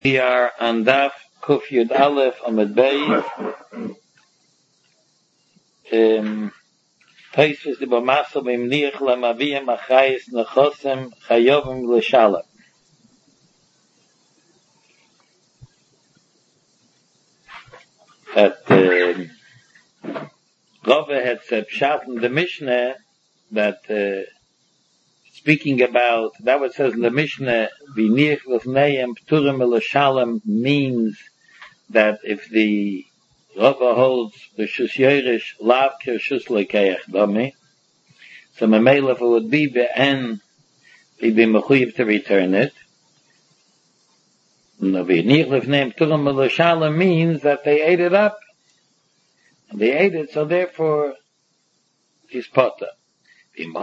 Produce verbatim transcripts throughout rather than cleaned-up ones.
We are on Daf Kuf Yud Aleph Amud Beis. Um, Taisus the Bamaso B'Mniach LaMaviyim Achayis Nechosem Chayovim L'Shalom. That uh, Rava had said Pshat in the Mishnah that uh, speaking about, that what says in the Mishnah, V'niach L'Fneim P'turim L'Shalom means that if the Rava holds the Shus Yerush Lav Kershus Lekeach Dami, so Mamela, if it would be Be'en, he'd be Mechuyev to return it. No, V'niach L'Fneim P'turim L'Shalom means that they ate it up. And they ate it, so therefore, he's potter. If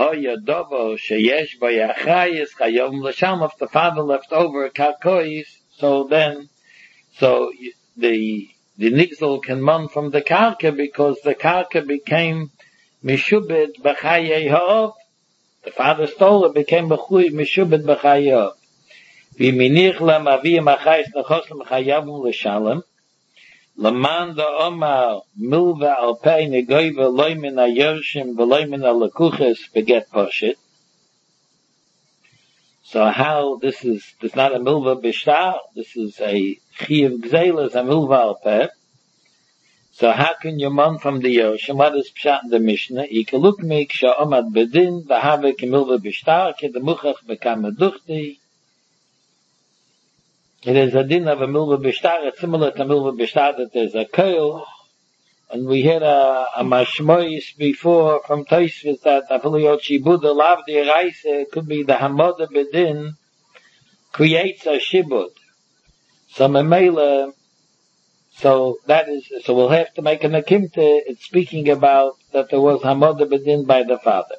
the father left over karkois, so then, so the the nixel can mon from the karka because the karka became mishubed b'chaye ha'ov. The father stole it, became mishubed b'chaye ha'ov. V'minich lamaviyim achayis nechosem chayavim l'shalom. Laman da Omar milva al pei negoiva loy min ha-yorshim v'loy min ha-lekuches beget poshit. So how this is, this is not a milva b'shtar, this is a chiyav gzeila, a milva al pei. So how can you mon from the yorshim? What is pshat in the Mishnah? Ikeluk mik sha'omad bedin v'have ke milva b'shtar ke demuchach bekam meduchti. It is a din of a milva b'shtar. It's similar to milva b'shtar that there's a koil. And we had a, a mashmois before from Tosfos that Afiliyot Shibud Lav D'Iraisa could be the Hamoda Bedin creates a shibud. So Memela, so that is, so we'll have to make an akimta. It's speaking about that there was Hamoda Bedin by the father.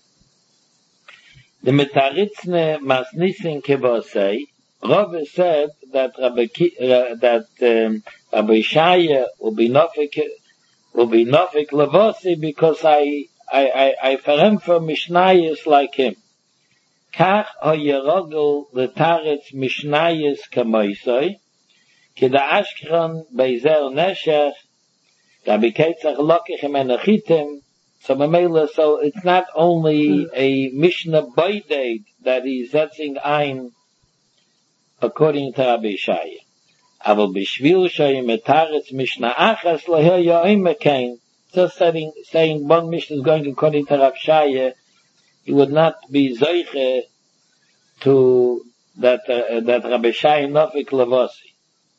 The Mitaritzne Masnisin Kibosei, Rava said that Rabbi, uh, that um, Rabbi Shaya will be nofik will be nofik levosi because I I I I ferem for mishnayos like him. Kach hayerogel letaretz mishnayos kamoisoi kida ashkron beizer neshech Rabbi Ketzach lokichem enachitim. So Mamela, so it's not only a Mishnah Boydei that he's setting ein according to Rabbi Shaya. Aber bishvil shoy metaretz Mishnah achas leher yoim mekain. Just saying, saying one Mishnah is going according to Rabbi Shaya, he would not be zoiche to that uh, that Rabbi Shaya nofik levosi.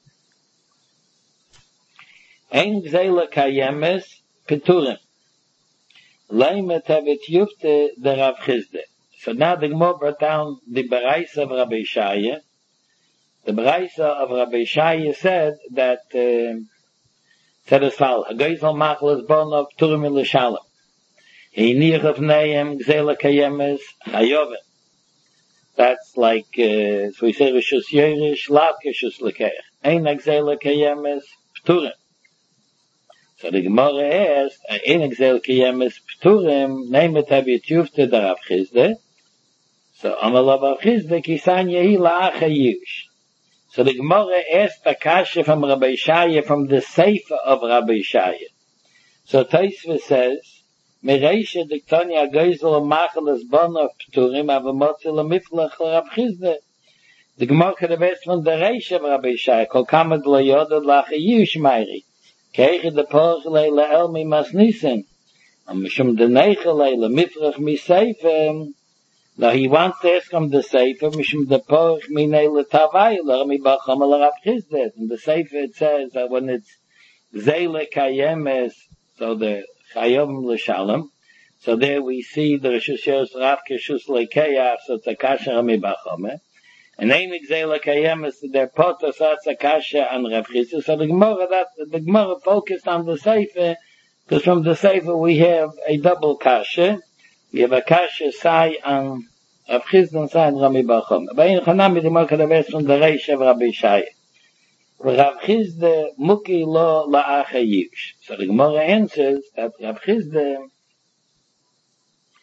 Ein gzeila kayemes peturim. Leimet hevet yufte der Rav Chizde. So now the Gemara brought down the Baraisa of Rabbi Shaya. The Baraisa of Rabbi Shaya said that, uh, said as follows, Hagoyzel machlas bonov turim l'shalom. Heinich of neim gzela kayemes chayovim. That's like, uh, so we say Rishus Yerush, lav keshus lekeach. Ein gzela kayemes pturim. So the Gemara asked, Ein gzela kayemes pturim, neimet havit yufte der Rav Chizde. So Amar Rav Chizde kisan yehi la'ach hayush. So the Gemara asked the kasha from Rabbi Shaya, from the Sefer of Rabbi Shaya. So Tosfos says, Mereisha diktanya goizel macheles bonov pturim avamotzi lemiflach Rav Chizde. The Gemara could have asked from the Reisha of Rabbi Shaya, kol kamad lo yodad lachayush meiri. Keiche de porch leila elmi masnisim. Am mishum de neiche leila mifrach mi seifem. Now he wants to ask him the Sefer, mishum de porch minei letavai, l'rami bacham al Rav Chizde. In the Sefer it says that when it's zele kayemes, so the chayom l'shalom, so there we see the Rishus Yerush Rav Keshus lekeach, so it's a kasha rami bacham. And einig zele kayemes, their potter, so it's a kasha and Rav Chizde. So the Gemara, that, the Gemara focused on the Sefer, because from the Sefer we have a double kasha. We have a kasha sai on Rav Chizde and sai on Rami Bar Chama. But in Chanami, the Gemara could have asked from the Reish of Rabbi Shaya. Rav Chizde muki lo la'achayush. So the Gemara answers that Rav Chizde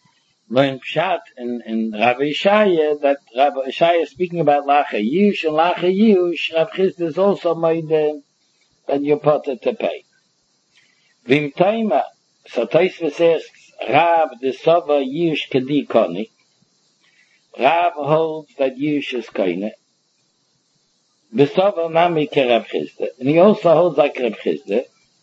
learn Pshat in, in Rav Ishaya, that Rav Ishaya is speaking about Lacha Yush, and Lacha Yush, Rav Chisda is also made uh, that you're potter to pay. Vim Taima, so Taisva says, Rav the Sova Yush Kadi Koni. Rav holds that Yush is Koine. The Sova Nami Ke Rav Chisda. And he also holds like Rav Chisda.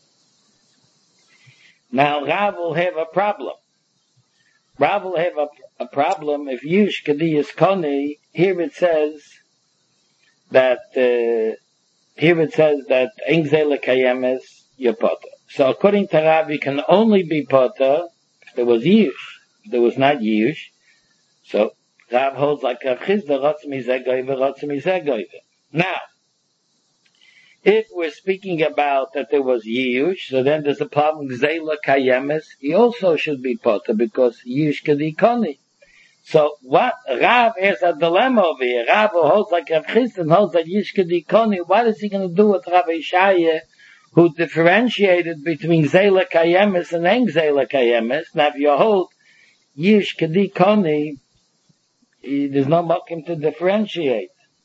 Now Rav will have a problem. Rav will have a, a problem if Yush Kadi is Koni. Here it says that, uh, here it says that Eng Zela Kayemes, you're potter. So according to Rav, you can only be potter if there was Yush. If there was not Yush, so Rav holds like Rav Chisda, Rotz Mizeh Goyve, Rotz Mizeh Goyve. Now, if we're speaking about that there was Yush, so then there's a problem, Zela Kayemes, he also should be potter because Yush Kadi Koni. So what, Rav has a dilemma over here. Rav holds like Rav Chisda and holds like Yush Kadi Koni. What is he going to do with Rav Ishaya, who differentiated between Zela Kayemes and Eng Zela Kayemes? Now if you hold Yush Kadi Koni, there's no mokim to differentiate.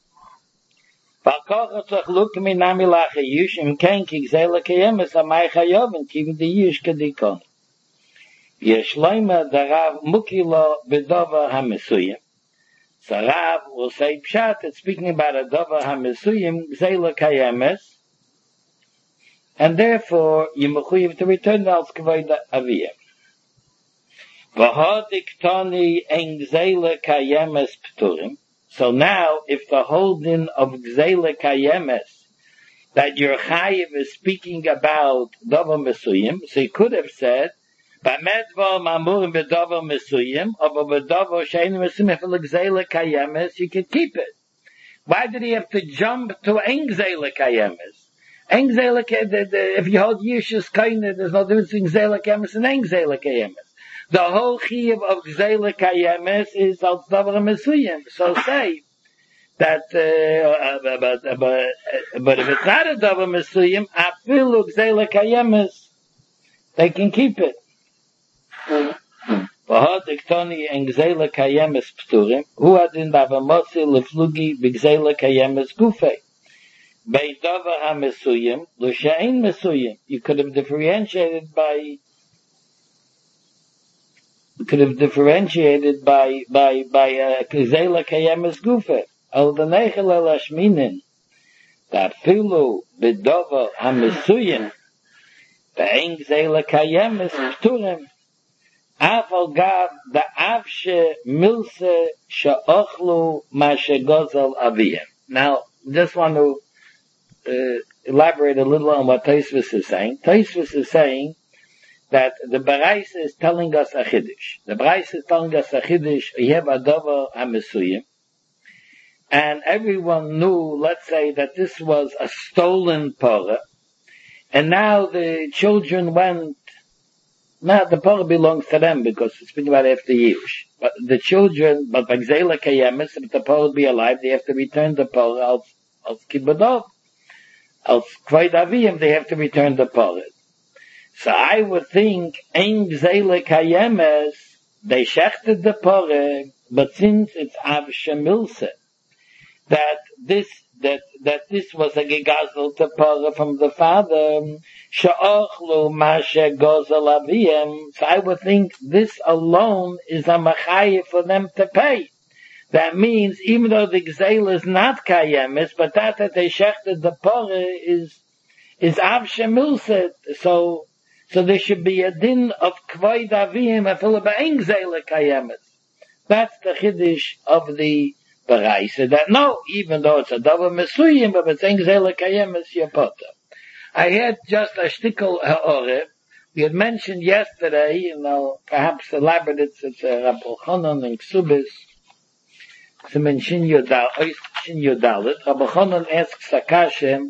Look me nami lacha Yush im ken ki Zela Kayemes amay chayovin kivin the Yush Kadi Koni. Yeshleima the Rav mukilo bedova hamesuyim. So Rav will say pshat, it's speaking about a dova hamesuyim Zela Kayemes, and therefore you mechuyev to return al kavod aviyah. V'hodik toni eng Zela Kayemes pturim. So now, if the holding of Zela Kayemes, that your chayiv is speaking about dova mesuyim, so he could have said, "B'medvar mamurim b'dova mesuyim," or b'dova she'einu mesuyim for Zela Kayemes, you can keep it. Why did he have to jump to eng Zela Kayemes? Eng Zela Kayemes, if you hold Yush's Kaina, there's no difference between Zela Kayemes and eng Zela Kayemes. The whole chiyuv of Zela Kayemes is al davar mesuyim. So say that, uh, but, but, but if it's not a davar mesuyim, afilu Zela Kayemes, they can keep it. V'hodik toni eng Zela Kayemes pturim, hu adin b'avamotzi leflugi b'Zela Kayemes gufei. Bei davar ha-mesuyim, lo she'ein mesuyim. You could have differentiated by could have differentiated by, by, by, uh, Zela Kayemes Gufe. Al the Nechel el Ashminin, that Filu B'dova HaMesuyim, Ve'eng Zela Kayemes Pturim, Afal Gav, the Avshe Milse Sha'ochlu Mashe Gozel Aviyem. Now, just want to, uh, elaborate a little on what Tosfos is saying. Tosfos is saying that the Baraisa is telling us a Chiddush. The Baraisa is telling us a Chiddush, Yev Adova HaMesuyim. And everyone knew, let's say, that this was a stolen Torah. And now the children went, now the Torah belongs to them because it's speaking about after Yush. But the children, but by Zela Kayemes, if the Torah be alive, they have to return the Torah, else, else Kibbadov. Else Kvod Aviyim, they have to return the Torah. So I would think, Eng Zela Kayemes, they shechted the Poreg, but since it's Av Shemilse, that this, that, that this was a gegazel to Poreg from the father, Sha'ochlu Mashe Gozel Aviyem, so I would think this alone is a machaye for them to pay. That means, even though the Gzeil is not Kayemes, but that that they shechted the Poreg is, is Av Shemilse, so, So there should be a din of Kvod Aviyim afil ba'eng Zela Kayemes. That's the Chiddush of the Baraisa. That no, even though it's a davar mesuyim, but it's eng Zela Kayemes, you're potter. I had just a shtickle ha'oreh. We had mentioned yesterday, you know, perhaps elaborate it, it's a Rabbi Chonon and Ksubis. It's in Shin Yodalit. Rabbi Chonon asks Sakashem,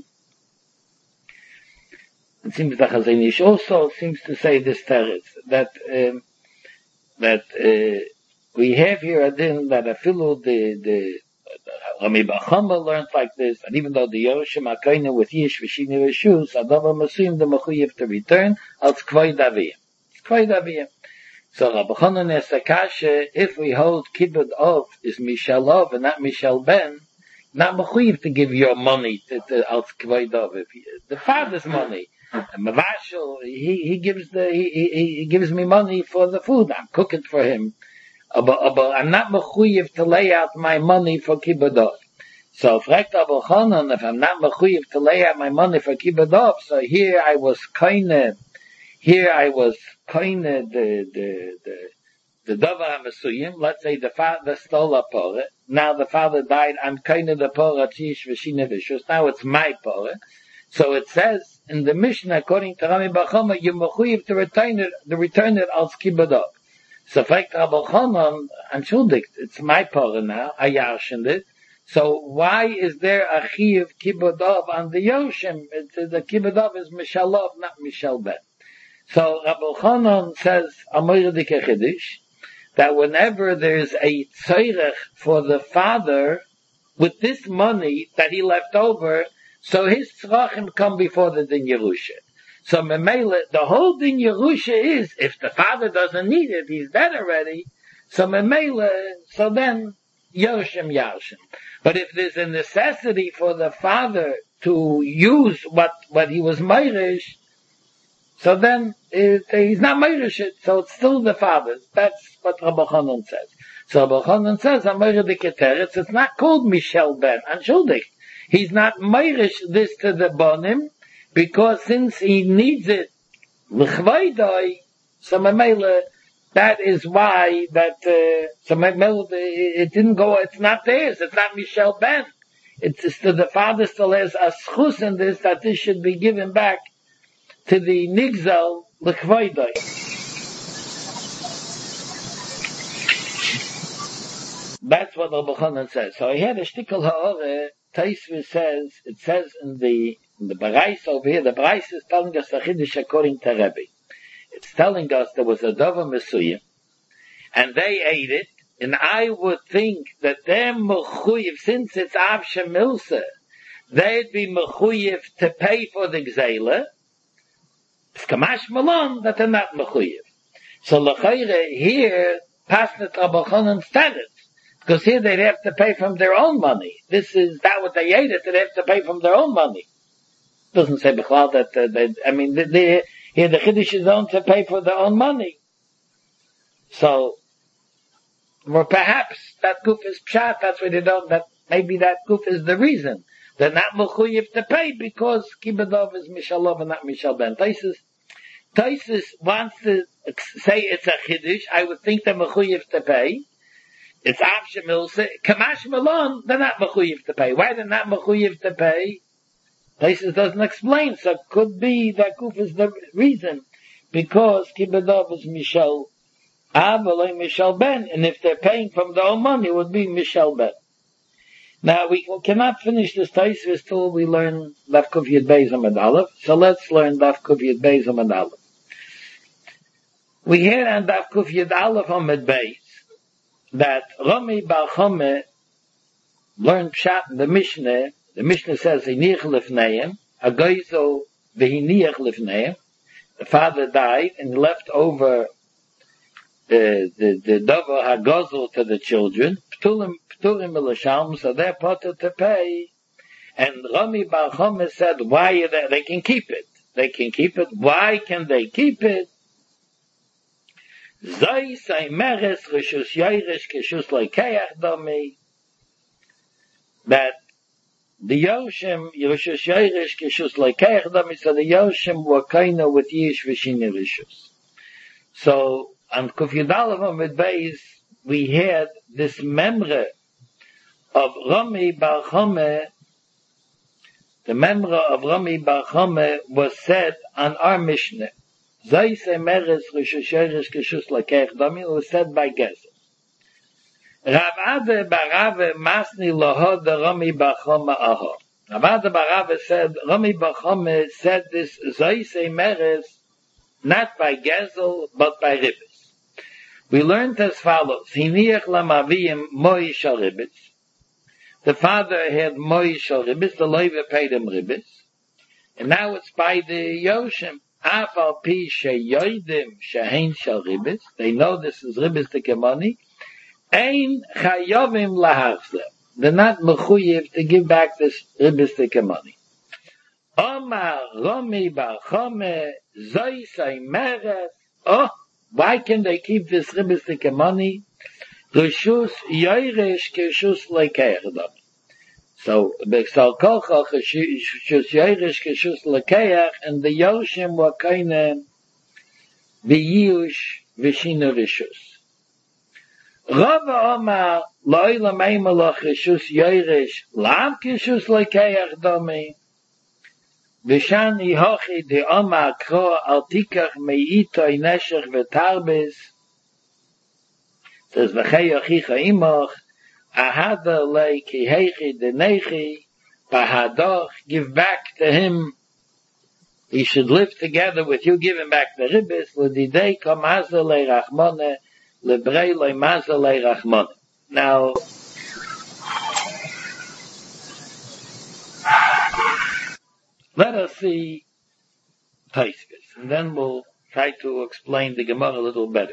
it seems that Chazon Ish also seems to say this teretz, that, um, that, uh, we have here a din that afilu the, the, Rami Bar Chama learned like this, and even though the Yerushim HaKoine with Yish V'Shini Reshus, Adavar Masuyim the Mechuyev to return, als Kvod Aviyim. Kvod Aviyim. So Rabbi Chanan asks a kasha, if we hold kibbud of is Mishalov and not Mishal Ben, not mechuyev to give your money to, to als kvoid of if he, the father's money. And Mavashal, he he gives the he, he he gives me money for the food. I'm cooking for him. But, but I'm not mechuyev to lay out my money for kibbud of. So fragt Rabbi Chanan, if I'm not mechuyev to lay out my money for kibbud of, so here I was kind here I was kind the the the the davar mesuyim. Let's say the father stole a porah. Now the father died. I'm kind of the porah tish v'shina v'shus. Now it's my porah. So it says in the Mishnah, according to Rami Bar Chama, you mechuyev to return it, to return it als kibbud of. So fragt Rabbi Chanan, entschuldigt, it's my porah now. I yarshened it. So why is there a chiyuv kibbud of on the yoshim? It's, the kibbud of is mishalov, not mishal ben. So Rabbi Chanan says, Amor dike chiddush, that whenever there's a tzorech for the father with this money that he left over, so his tzrachim come before the din Yerusha. So memela, the whole din Yerusha is, if the father doesn't need it, he's dead already. So memela, so then Yoshim Yarshim. But if there's a necessity for the father to use what, what he was meirish, so then it, he's not meirish it, so it's still the father's. That's what Rabbi Chanan says. So Rabbi Chanan says, Amor dike teretz, it's not called Mishal Ben, entschuldigt. He's not meirish this to the bonim, because since he needs it, l'chvaydai, so memela, that is why that, uh, so memela, it didn't go, it's not theirs, it's not Mishal Ben. It's, it's to the father still has a schus in this, that this should be given back to the nigzal l'chvaydai. That's what Rabbi Chanan says. So he had a shtickle ha'ore, Taisva says, it says in the, in the Barais over here, the Barais is telling us the Chiddush according to Rebbe. It's telling us there was a Dova Mesuyim, and they ate it, and I would think that they're mechuyev, since it's Av Shemilsa, they'd be mechuyev to pay for the Gzeila. It's Kamash Malon that they're not mechuyev. So l'chayre here, Pasnat Rabbi Chanan said it. Because here they'd have to pay from their own money. This is that what they ate it, they'd have to pay from their own money. It doesn't say B'chlal that, uh, they, I mean, they, they, here the Chiddush is on to pay for their own money. So, or perhaps that goof is pshat, that's why they don't, that maybe that goof is the reason. They're not mechuyev to pay because kibbud of is Mishalov and not Mishal Ben. Taisus, Taisus wants to say it's a Chiddush, I would think they're mechuyev to pay. It's Av Shemilsa, Kamash Malon, they're not mechuyev to pay. Why they're not mechuyev to pay? Taisus doesn't explain, so it could be that Kuf is the reason. Because kibbud of is Mishal Av, or Mishal Ben, and if they're paying from their own money, it would be Mishal Ben. Now, we cannot finish this Taisus till we learn Daf Kuf Yud Beis Amud Aleph, so let's learn Daf Kuf Yud Beis Amud Aleph. We hear on Daf Kuf Yud Aleph Amud Beis, that Rami Bar Chama learned Pshat in the Mishnah. The Mishnah says, Hiniach lifneim, Agoizo v'hiniach lifneim. The father died and left over uh, the the davar hagozel to the children. Pturim pturim l'shalm, so they're potter to pay. And Rami Bar Chama said, why are they? They can keep it. They can keep it. Why can they keep it? Zoi say meres rishus yoirish keshus loikeach domi. That the Yoshim, rishus yoirish keshus loikeach domi, so the Yoshim were kind with Yish v'shini rishus. So, on Kuf Yud Aleph Amud Beis, we had this memre of Rami Bar Chama. The memre of Rami Bar Chama was said on our Mishnah. Zaise meres rishus yoirish keshus loikeach domi, it was said by Gezer. Rav Ade bar Rava masni loho de Rami Bar Chama aho. Rav Ade bar Rava said, Rami Bar Chama said this Zaise meres not by Gezel, but by Ribbis. We learned as follows, Hiniach lamaviyim moi shal Ribbis. The father had moi shal Ribbis, the loiva paid him Ribbis. And now it's by the Yoshim. Afal pi sheyoidim shehein shel ribis. They know this is ribis the money. Ein chayovim lahachzer. They're not mechuyev to give back this ribis the money. Omar Romi bar Chome Zoi Sai Meres. Oh, why can they keep this ribis the money? Rishus yoirish kishus lekeach. So, Bexal Kocha, Shus Yeirish, Shus Lakeach, and the Yoshim were keine Viyush Vishina Rishus. Rava Omar, Loila Meimalach, Shus Yeirish, Lav Kishus Lakeach Domi. Vishan Ihochi, the Omar Kro, Altikach, Meito, Ineshach, Vetarbis. Says, Vachei Yochicha Imoch, Ahada lei ki heichi de nechi, bahadoch, give back to him. He should live together with you, give him back the ribis, l'didei kom haza lei rachmone, lebrei lei maza lei rachmone. Now, let us see Taisvis, and then we'll try to explain the Gemara a little better.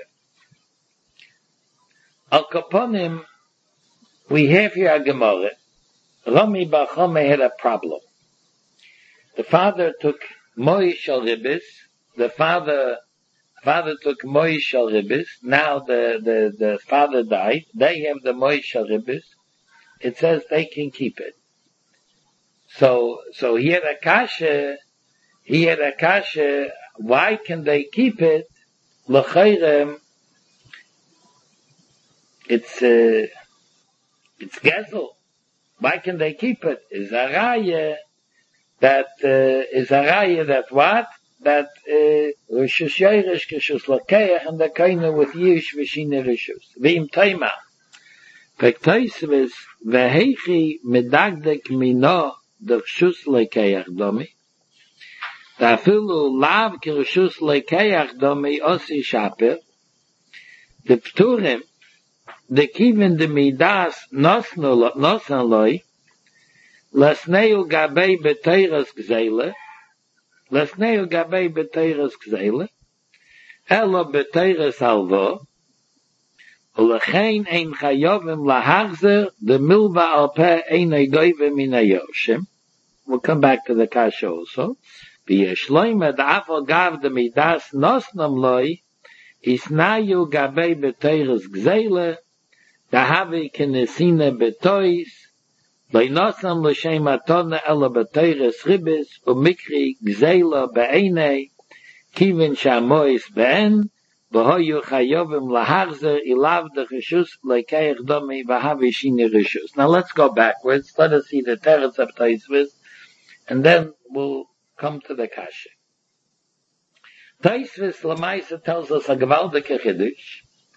Al Kaponim, we have here a Gemara. Rami bar Chome had a problem. The father took Moish shel ribis. The father, father took Moish shel ribis. Now the, the, the father died. They have the Moish shel ribis. It says they can keep it. So, so he had a kasha, he had a kasha, why can they keep it? L'chayrem, it's, uh, it's gezel. Why can they keep it? Is a raya that, uh, is a raya that what? That, uh, Rishus Yeirish, Rishus Lakeach, and the kaina with Yish, Vishina Rishus. V'im Taima. Pektoisvis, V'heichi medagdek mino, the Rishus Lakeach domi. Ta'afilu lav ki Rishus Lakeach domi osi shaper. The Pturim, the kiven de midas nosno nosan loy lasneu gabei beteiras gzeile lasneu gabei beteiras gzeile elo beteiras alvo ulechein ein chayovim lahachzer de milva alpe ein egoive min hayoshim. We'll come back to the kasha also. V'yeshloim the afal gav de midas nosnam loy isnayu gabei beteiras gzeile Dahavi kenesina betois, Leinosam l'shem atona ela betoires ribis, umikri gzeila be'enei, kivin shamois be'en, v'hoyu chayovim lahachzer ilav de rishus lekeich domi v'havi shini rishus. Now let's go backwards. Let us see the teretz of Taisvis, and then we'll come to the kasha. Taisvis Lamaisa tells us a gewaldige chiddush.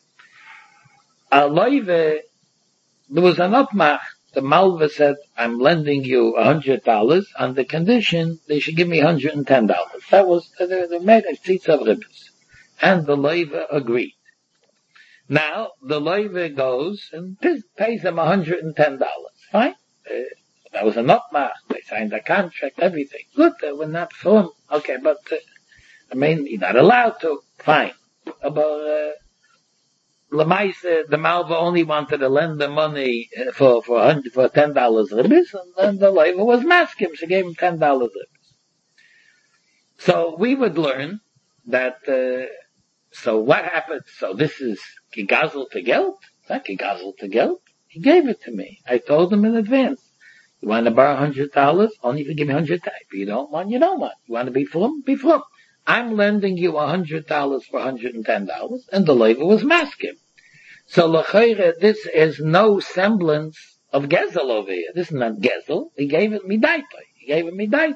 A loive, there was an upmach. The Malva said, I'm lending you a hundred dollars on the condition they should give me a hundred and ten dollars. That was, they, they made a tzitz of ribbons. And the loive agreed. Now, the loive goes and pays them a hundred and ten dollars. Fine? Uh, that was an upmach. They signed a contract, everything. Good, they were not for him. Okay, but, uh, I mean, you're not allowed to. Fine. But, uh, Lamaise, the Malva only wanted to lend the money for for hundred for ten dollars ribis, and then the Leiva was maskim. She gave him ten dollars ribis. So we would learn that. Uh, so what happened? So this is kigazel to geld. It's not kigazel to geld. He gave it to me. I told him in advance. You want to borrow a hundred dollars? Only if you give me a hundred. If you don't want, you don't want. You want to be from? Be from. I'm lending you a hundred dollars for a hundred and ten dollars, and the Leiva was maskim. So l'chayre, this is no semblance of gezel over here. This is not gezel. He gave it midaitay. He gave it midaitay.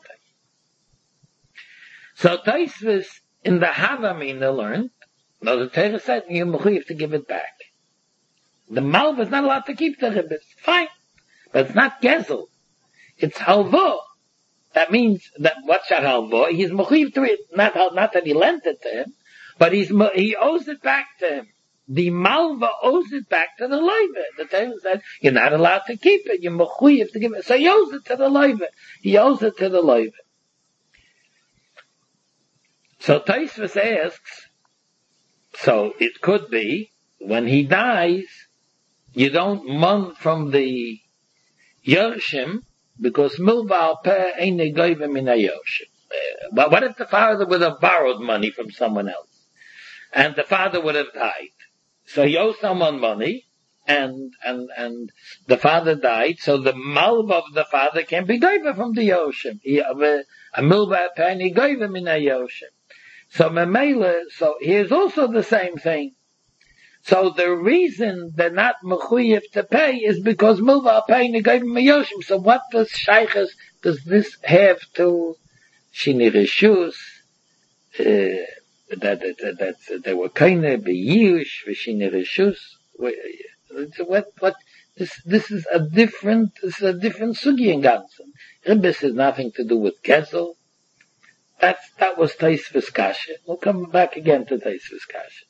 So Taisvis in the Havamina learned. No, the Torah said you have to give it back. The Malva is not allowed to keep the ribbis. Fine, but it's not gezel. It's halvo. That means that what's that halvo? He's mechuyev to it. Not not that he lent it to him, but he's he owes it back to him. The Malva owes it back to the Leiva. The Torah said you're not allowed to keep it. You're mechuyev to give it. So he owes it to the Leiva. He owes it to the Leiva. So Taisvus asks, so it could be, when he dies, you don't mon from the Yershim, because Milva Peh ain't negoivim in a Yershim. But what if the father would have borrowed money from someone else? And the father would have died. So he owes someone money, and, and, and the father died, so the malva of the father can be given from the Yoshim. A milva penny gave him in a Yoshim. So Memele, so here's also the same thing. So the reason they're not mechuyev to pay is because milva penny gave him a Yoshim. So what does Shaykhs, does this have to Shini Rishus, uh, that, that, that, that they were kind of beyush, Shini Rishus? What, what, this, this is a different, this is a different sugi in Gansen. Ribbis has nothing to do with Gezel. That's, that was Taisvus Kasha. We'll come back again to Taisvus Kasha.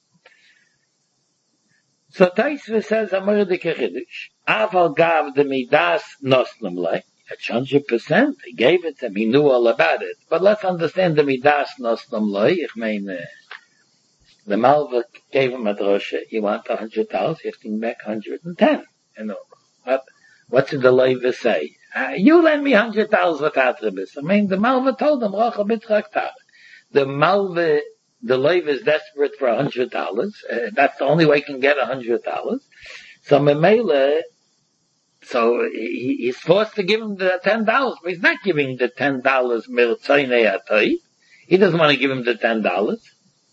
So Taisvus says, Amar de Kechidish, Aval gav de midas nosnum le, it's one hundred percent, he gave it to him, he knew all about it. But let's understand the midas nosnum le, ich meine, the Malva gave him a drosha, you want a hundred dollars, you have to give back a hundred and ten. You know, what, what did the Levi say? Uh, you lend me a hundred dollars without ribbis. I mean, the Malva told him, Rocha bitraktar. The Malva, the Levi is desperate for a hundred dollars. Uh, that's the only way he can get a hundred dollars. So Memele, so he, he's forced to give him the ten dollars, but he's not giving the ten dollars mirtzaynei atoi. He doesn't want to give him the ten dollars.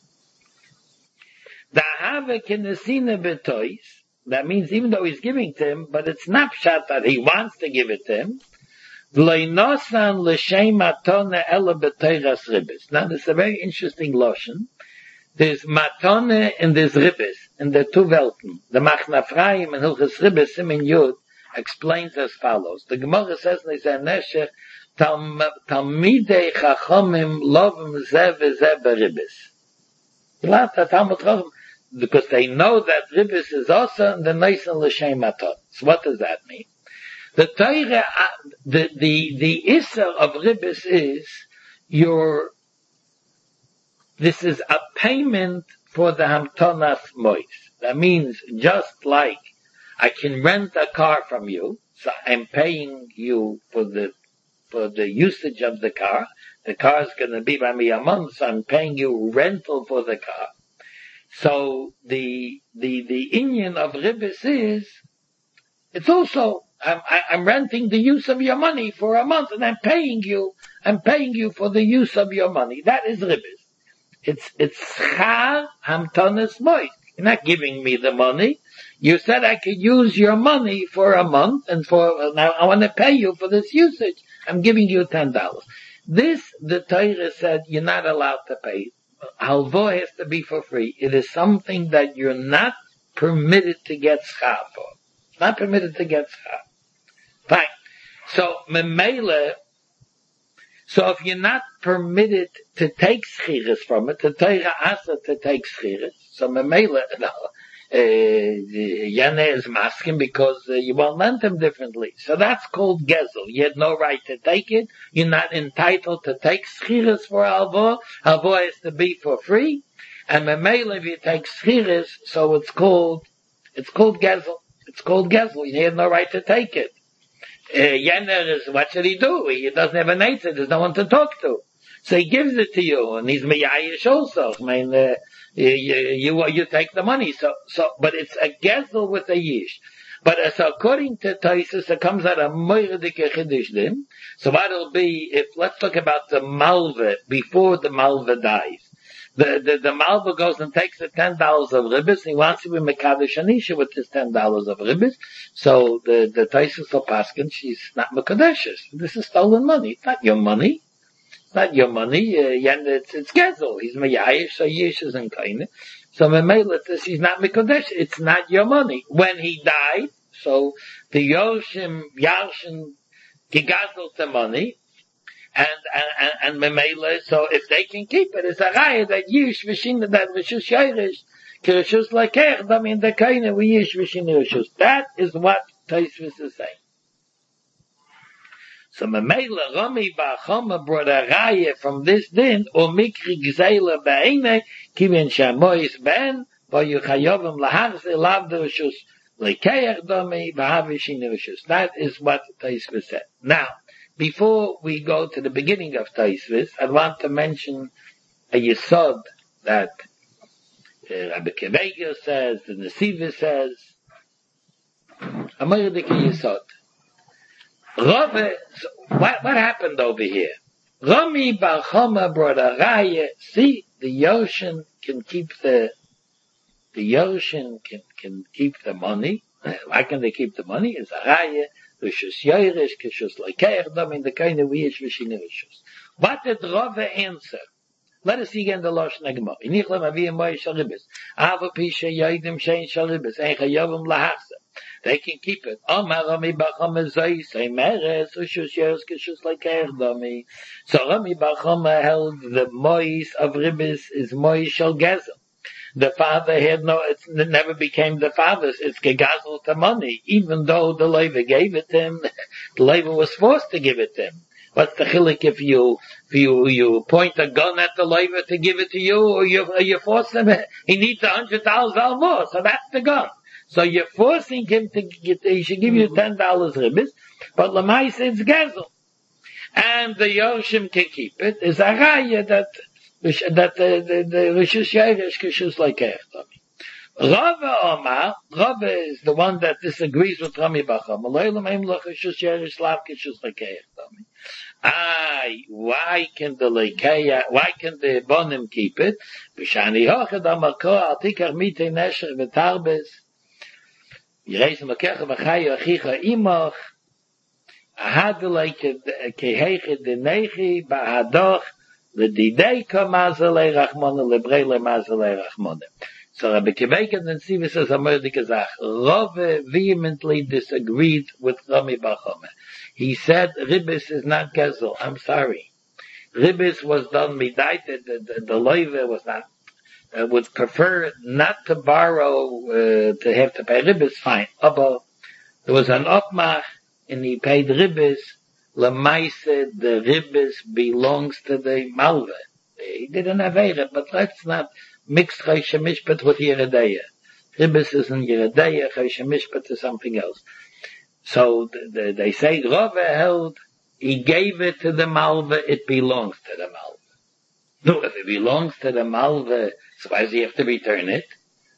The have kinesina betois, that means even though he's giving to him, but it's not pshat that he wants to give it to him. V'leinosan l'shem matone ela betoiras ribis. Now this is a very interesting lotion. There's matone and there's ribis, in the two welten. The Machna Ephraim and Hilchas Ribis, Simin Yud, explains as follows. The Gemara says in Isaiah Nesher, Talmidei chachomim lovim zeh v'zeh beribis. Because they know that ribis is also in the Neisen l'shem atot. So what does that mean? The Torah, the, the, the Isser of ribis is your, this is a payment for the Hamtonas Mois. That means just like I can rent a car from you, so I'm paying you for the, for the usage of the car. The car is going to be by me a month, so I'm paying you rental for the car. So the the the Indian of ribis is, it's also I'm I, I'm renting the use of your money for a month, and I'm paying you I'm paying you for the use of your money. That is ribis. It's it's schar hamtones moed. You're not giving me the money. You said I could use your money for a month, and for now I want to pay you for this usage. I'm giving you ten dollars. This, the Torah said, you're not allowed to pay. Halvo has to be for free. It is something that you're not permitted to get schar for. Not permitted to get schar. Fine. So, memele, so if you're not permitted to take schiris from it, the Torah asks to take schiris. So memele, no. Uh, Yane is masking because uh, you won't lend him differently. So that's called gezel. You had no right to take it. You're not entitled to take schiris for alvo. Alvo has to be for free. And memele, if you take schiris, so it's called, it's called gezel. It's called gezel. You had no right to take it. Uh, Yener is, what should he do? He doesn't have an answer. There's no one to talk to. So he gives it to you, and he's meyayish also. I mean, uh, you, you, you take the money. So, so, but it's a gezel with a yish. But uh, so according to Taisus, it comes out of moirdike chiddushdim. So what it'll be, if, let's talk about the malva, before the malva dies. The, the, the malva goes and takes the ten dollars of ribis, and he wants to be mekadosh anisha with this ten dollars of ribis. So the, the Taisus of Paskin, she's not mekadoshes. This is stolen money. It's not your money. Not your money, uh, it's, it's gezel. He's meyayish, so yish is in kaine. So memele, he's not mikodesh. It's not your money. When he died, so the yoshim yarshin gigazel the money, and and and memele. So if they can keep it, it's a raya that yish v'shin that v'shus yairish kirishus lekech. I mean the kaine we yish v'shin rishus. That is what Taisvis is saying. So Mamela Rami Bar Chama brought a raya from this din, or Mikri Gzeila Ba'ene, Kivin Shamois Ben, Vayuchayovim Lahachze Lav the Rishus, Lekeach Domi, Vahavishin Rishus. That is what Taisvis said. Now, before we go to the beginning of Taisvis, I want to mention a yesod that uh, Rabbi Kevegel says, the Nesiva says, Amoyedike yesod. Rove, so what, what happened over here? Rami Bar Chama brought a raya. See, the Yoshin can keep the, the Yoshin can, can keep the money. Why can they keep the money? It's a raya. Rishus Yoirish, Kishus Lekeach Dom, in the kind of Wiyish Vishina Rishus. What did Rove answer? Let us see again the Lashon Gemara. Inichlem aviyim moy shalibis. Ava pisha yoidim shein shalibis. Ein chayovim lahachse. They can keep it. Omar Rami Bar Chama zay say meres ushus yeros kishus lekeach domi. So Rami Bar Chama held the mois of ribis is mois shel gezel. The father had no, it never became the father's. It's gegazel to money. Even though the Levi gave it to him, the Levi was forced to give it to him. What's the chilik if you, if you, you point a gun at the Levi to give it to you, or you, or you force him, he needs a hundred dollars or more, so that's the gun. So you're forcing him to get, he should give you ten dollars ribbis, but Lamais it's gezel. And the Yoshim can keep it. It's a raya that, that the, the, the Rishus Yeresh Kishus Lekeach Domi. Rava Omar, Rava is the one that disagrees with Rami Bar Chama. Lo'ilam Eim Lo Kishus Yeresh Lav Kishus Lekeach Domi. Ay, why can the Lekeach, why can the Bonim keep it? B'shani Hochad Amarko Altikar Mitei Nesher V'Tarbes Yireis Makecha V'Chayo Achicha Imoch Ahad Leike Kehechet Denechi Ba'adoch L'didei Kamazalei Rachmona Lebrele Mazalei Rachmona. So Rabbi Kevegel and Nesiva says a murder Kazach. Rove vehemently disagreed with Rami Bar Chama. He said Ribis is not Gezel. I'm sorry. Ribis was done midait. The, the, the Levi was not, uh, would prefer not to borrow, uh, to have to pay Ribis, fine. But there was an Opmach and he paid Ribis. Lamaise, the Ribis belongs to the Malva. He didn't have it, but let's not mix Choshe Mishpat with Yeredeya. Ribis isn't Yeredeya, Choshe Mishpat is something else. So the, the, they say Rove held, he gave it to the Malva, it belongs to the Malva. No, if it belongs to the Malva, so why does he have to return it?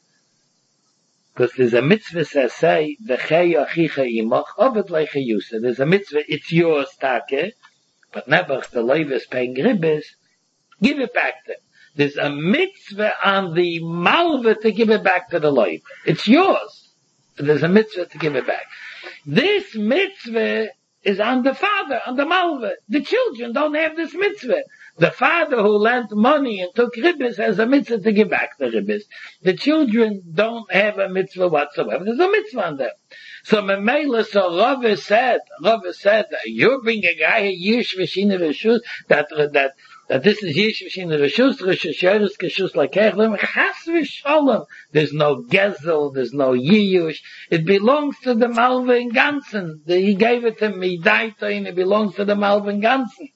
Because there's a mitzvah that say, V'chei achicha imoch, ovet leicha yusa. There's a mitzvah, it's yours, take, but never the Levi is paying Ribis, give it back to him. There's a mitzvah on the Malva to give it back to the Levi. It's yours. There's a mitzvah to give it back. This mitzvah is on the father, on the Malva. The children don't have this mitzvah. The father who lent money and took ribbis has a mitzvah to give back the ribbis. The children don't have a mitzvah whatsoever. There's a mitzvah on them. So Memela, so Rava said, Rava said, you bring a guy, Yish V'Shina Rishus, that, that, that this is Yish V'Shina Rishus, Rishus Yeres Kishus Lekech, Chas V'Sholem. There's no Gezel, there's no Yiyush. It belongs to the Malva in Gansen. He gave it to me, Daito, and it belongs to the Malva in Gansen.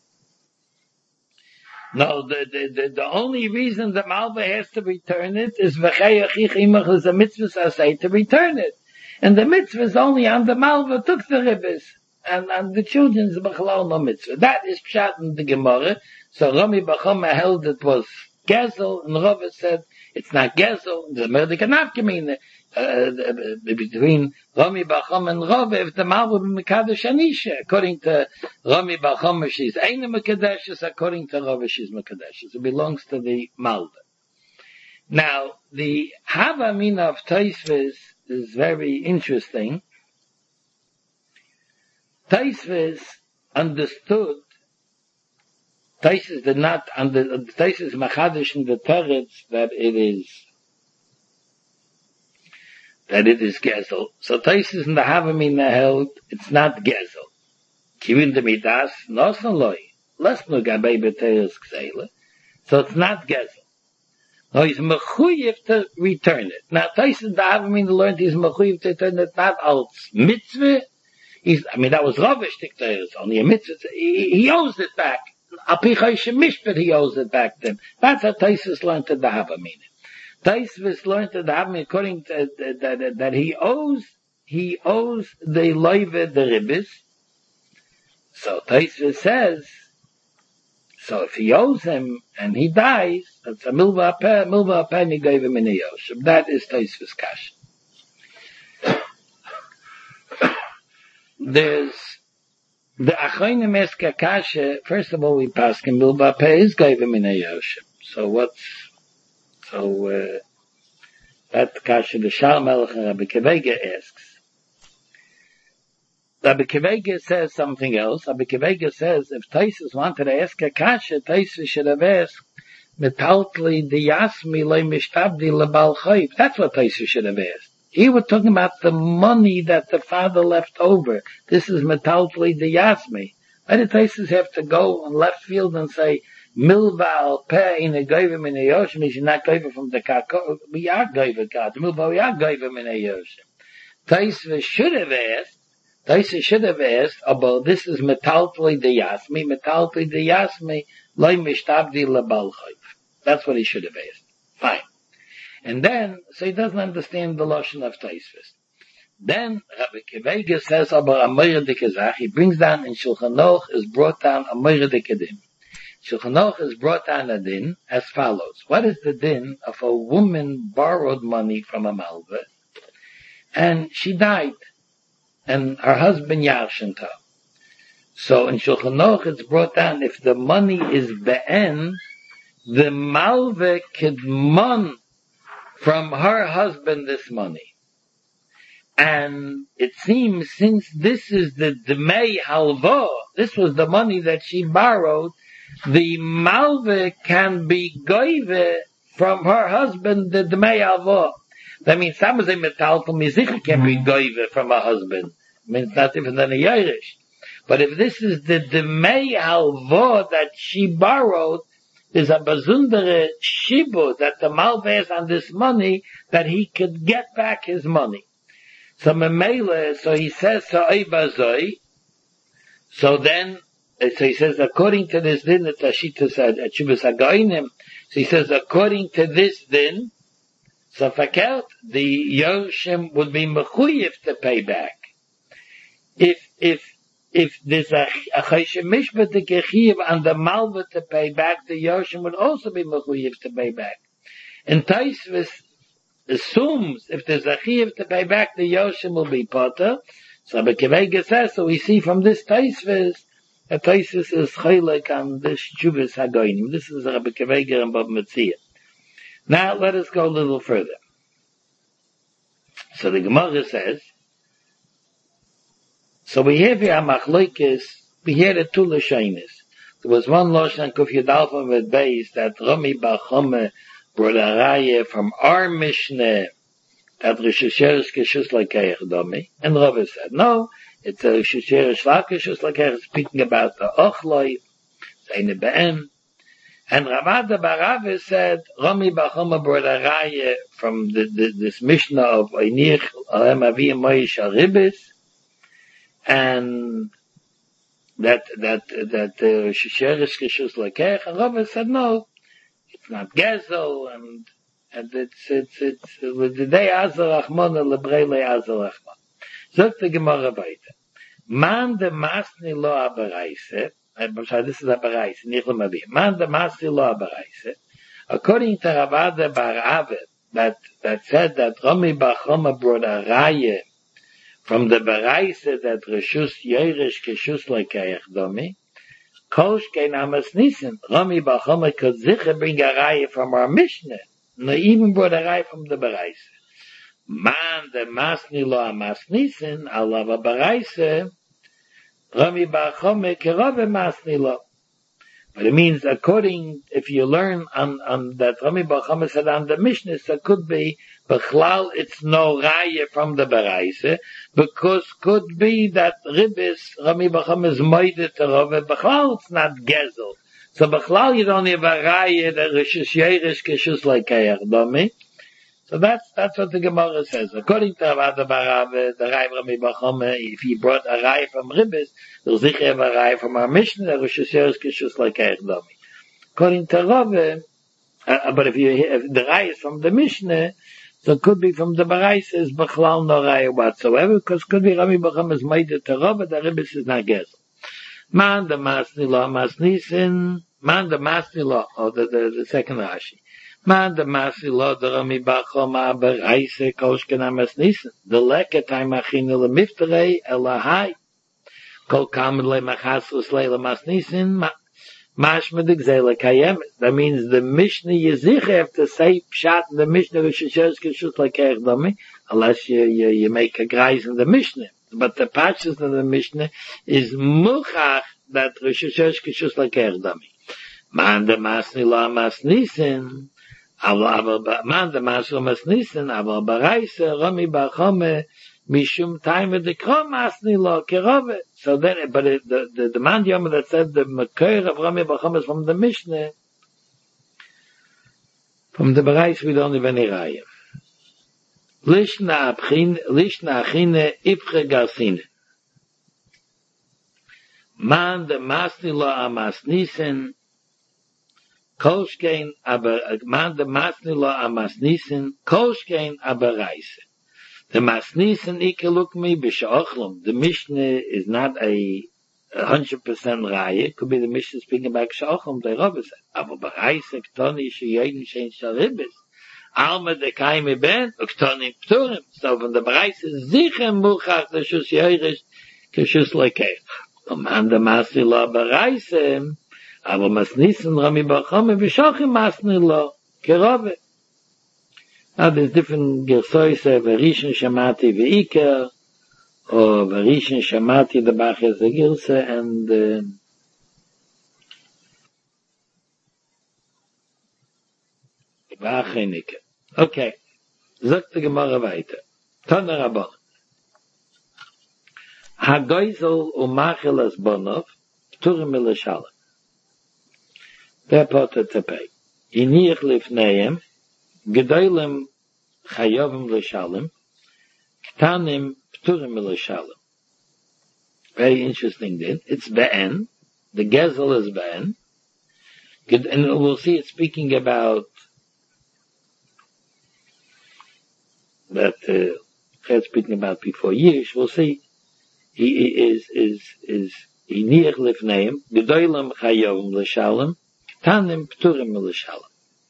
No, the, the, the, the only reason the Malva has to return it is V'chei Achich Imach is a mitzvah say to return it. And the mitzvah is only on the Malva took the ribbis. And, and the children's B'chalal no mitzvah. That is Pshat in the Gemara. So Rami Bar Chama held it was Gezel, and Rava said it's not Gezel. The Merdik Anavkamina, uh, between Rami Bar Chama and Rava, if the Malva be Mekadesh Anisha. According to Rami Bar Chama, she's Eina Mekadesh, according to Rava, she's Mekadesh. It belongs to the Malva. Now, the Havamina of Taisvis is very interesting. Taisvis understood, Taisvis did not, under, Taisvis Machadish in the Teretz that it is, that it is Gezel. So Taisvis in the Havamina held, it's not Gezel. Kivin de Midas, nosan loy, lesnu gabei beteres Gzeila. So it's not Gezel. No, he's mechuyev to return it. Now Taisvis in the Havamina learned he's mechuyev to return it not als mitzvah. He's, I mean, that was Ravish Tikta, it's only a mitzvah. He, he owes it back. Apichai Mishpat, he owes it back to him. That's how Taisus learned to the Hava meaning. Taisus learned to the Hava according to that, that, that he owes, he owes the Loive, the Ribbis. So Taisus says, so if he owes him and he dies, that's a milva apeh, milva apeh, and he gave him in a yoshim. That is Taisus Kash. There's the Achronim Eska Kasha. First of all, we pass him milva apeh is gave him in a yoshim. So what's so uh, that Kasha the Shal Melech and Rabbi Kevega asks. Rabbi Kevega says something else. Rabbi Kevega says if Taisus wanted to ask a kasha, Taisus should have asked, Metaltli diyasmi le mishtabdi lebal chayv. That's what Taisus should have asked. He was talking about the money that the father left over. This is Metaltli diyasmi. Why did Taisus have to go on left field and say, Milva al peh in a goyim in a yoshim? He should not goyim from the kakko. We are goyim kat. Milva we are goyim in a yoshim. Taisus should have asked, Taisus should have asked, about this is metaltli diyasmi, metaltli diyasmi, loy mishtabdi lebal chayv. That's what he should have asked. Fine. And then, so he doesn't understand the lashon of Taisus. Then, Rabbi Kevega says about Amoyer de Kezach, he brings down in Shulchan Aruch is brought down Amoyer de Kedim. Shulchan Aruch is brought down a din as follows. What is the din of a woman borrowed money from a malva, and she died? And her husband yarshin her. So in Shulchan Aruch it's brought down, if the money is be'en, the malve could mon from her husband this money. And it seems, since this is the Dmei Halva, this was the money that she borrowed, the malve can be goive from her husband the Dmei Halva. That means some of the metal from Mizich can be goive from her husband. I mean, it's not different than a Yerush. But if this is the Dmei Halva that she borrowed, there's a bazundere shibu that the malve has on this money that he could get back his money. So Memele, so he says, so Eibazoi, so then, so he says, according to this din, that Tashita said, at Shubas HaGoinim, so he says, according to this din, so fakert, the Yoshim would be mechuyev to pay back. If, if, if there's a, a Choshen Mishpat to Kechiv on the Malva to pay back, the Yoshim would also be mechuyev to pay back. And Taisvis assumes if there's a Chiv to pay back, the Yoshim will be Potter. So Rabbi Kevega says, so we see from this Taisvis, that Taisvis is Chaylik on this Shuvas HaGoinim. This is Rabbi Kevega and Bab Metzia. Now let us go a little further. So the Gemara says, so we have here a Machlokes, we hear the two Lashonis. There was one Lashon Kuf Yudalfa with base that Rami Bar Chome brought a raya from our Mishnah that Rosh Hashanah Keshus Lakeich Domi, and Rava said, no, it's a Rosh Hashanah Keshus Lakeich, speaking about the Ochloi, Zaine Be'en. And Ramada Barave said, Rami Bar Chome brought a raya from the, the, this Mishnah of Einich Alem Avi Moish Aribis, and that, that, that Rosh Hashanah Keshus Lakeich, and Rava said, no, it's not Gezel, and, and it's, it's, it's, with the day Azar Achmona, Lebrele Azar Achmona. Zog the Gemara weiter. Man de Masni lo Abaraise, I'm sorry, this is Abaraise, Nichel Mavi. Man de Masni lo Abaraise, according to Ravada Bar Ave, that, that said that Rami Bar Chome brought a raya from the Baraise that Reshus Yeresh Keshus Lekeich Domi, Kosh kein Amas Nissen. Rami Bar Chome could sicher bring a raya from our Mishnah. No, even brought a raya from the Baraise. Man de Masni lo Amas Nissen, Alava Baraise, Rami Bar Chome kerove Masni lo. But it means, according, if you learn on, on that Rami Bar Chome said on the Mishnah, so it could be, Bechlal, it's no raya from the Baraise, because could be that Ribis, Rami Bar Chome is moide to Rove, Bechlal, it's not Gezel. So Bechlal, you don't have a raya that Rosh Yeresh Keshus Lakeich Domi. So that's that's what the Gemara says. According to Avada Barav, the Rai Rami Bachome, if he brought a Rai from Ribbis, there'll sicher have a Rai from our Mishnah, Rosh Hashanah Kishus like Erdami. According to Rave, uh, but if you if the Rai is from the Mishnah, so it could be from the Barais is Bachlal no Rai whatsoever, because could be Rami Bachome is made to Rave, the Ribbis is not Gezel. Man the Masni Law Masnisin, Man the Masni Law, or the, the, the second Rashi. Man the Masni Law the Rami Bachoma Baraise Koshkena Masnisin. The Leket Haimachine Le Mifterei Elahai. Kol Kamen Le Machasus Le Masnisin. Mashma de Gzela Kayemet. That means the Mishnah Yezich have to say Pshat in the Mishnah Rishashers Kishus like Erdami, unless you, you, you make a grace in the Mishnah. But the Pashas of the Mishnah is Muchach that Rishashers Kishus like Erdami. Man the Masni La Masnisin. Man the Masni La Masnisin. Aval Baraise Rami Bachome Mishum time of the Krom Masni Lo Kerove. So then, but it, the, the, the man Yom that said the Makir of Rami Bachom is from the Mishnah, from the Bereich we don't even Raya. Lishna Abchin, Lishna Achine Ifche Garsine. Man the Masni Lo Amasnisen, Kolshkein Aber, Man the Masni Lo Amasnisen, Kolshkein Aberaise. The Masnisen Ikelukmi B'Sha'ochlum. The Mishnah is not a hundred percent Raya. It could be the Mishnah speaking about Sha'ochlum. The Rebbe said, "Avo B'Reise Ktoni She'Yoyin Shein Sharibis Alma Dekaimi Ben Ktoni Pturim." So from the B'Reise Zichem Muchach the Shus Yoirish K'Shus Lekei. Man the Masni Lo B'Reise Avo Masnisen Rami B'Chome B'Shachim Masni Lo Kerove. Now there's different gersois, Varishan Shamati V'Iker, or Varishan Shamati the Bach is the Girsa, and uh, Bach Iker. Okay. Sagt die Gemara weiter. Tana Rabban. Hagoizel umachel as Bonov, Pturim Milashalem. Der Potter Tepei. Inich Lifneim, Gedoylem Chayovim L'Shalem, Ktanim Pturim L'Shalem. Very interesting then. It's Be'en. The Gezel is Be'en. And we'll see it speaking about that, uh, it's speaking about before years. We'll see. He is, is, is, Iniach Lifneim, Gedoylem Chayovim L'Shalem, Ktanim Pturim L'Shalem.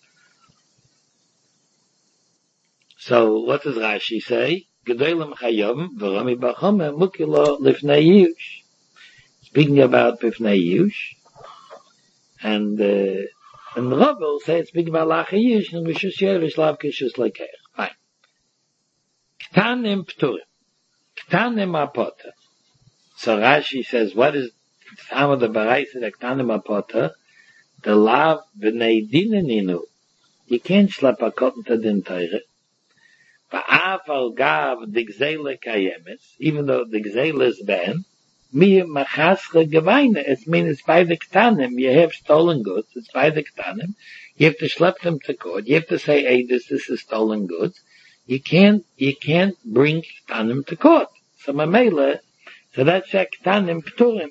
So what does Rashi say? Gedolim Chayom v'Rami Bachome Mukilo Lifnei Yush. Speaking about Lifnei Yush, and uh, and Rav will say it's speaking about Lacha Yush and Rishus Yevish Lav Kishus Lekeich. Fine. Ktanim Pturim. Ktanim Apota. So Rashi says, what is some of the Barais of the Ktanim Apota? The Lav B'nei Dinaninu. You can't slap a cotton to din Teire. Ba'aval gav the gzela kayemes, even though the gzela is banned, mi machascha geweine, it means it's by the ktanim, you have stolen goods, it's by the ktanim, you have to schlep them to court, you have to say, hey, this, this is stolen goods, you can't, you can't bring ktanim to court. So mamela, so that's a ktanim pturim.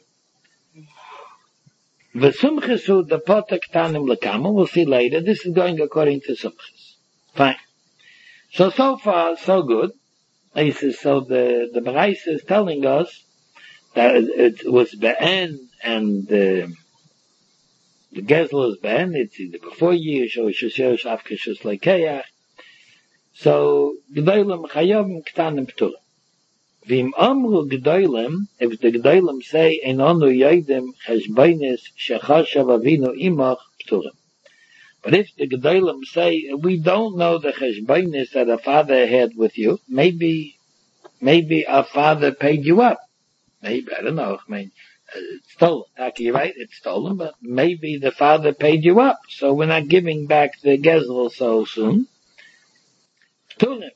V'sumchesu the pota ktanim lekama, we'll see later, this is going according to sumches. Fine. So, so far, so good. So the, the Barais is telling us that it, it was Be'en and uh, the Gezel is Be'en, it's either before Yish or Shusher Shavkishus Lekeach. So, G'doylem Chayovim Ktanim Pturim. V'im Amru G'doylem, if the G'doylem say, En Onu Yoidim Cheshbainis Shechashav Avinu Imach Pturim. But if the Gedolim say, we don't know the cheshbainis that a father had with you, maybe, maybe our father paid you up. Maybe, I don't know, I mean, uh, it's stolen. Okay, you're right, it's stolen, but maybe the father paid you up, so we're not giving back the gezel so soon. Pturim.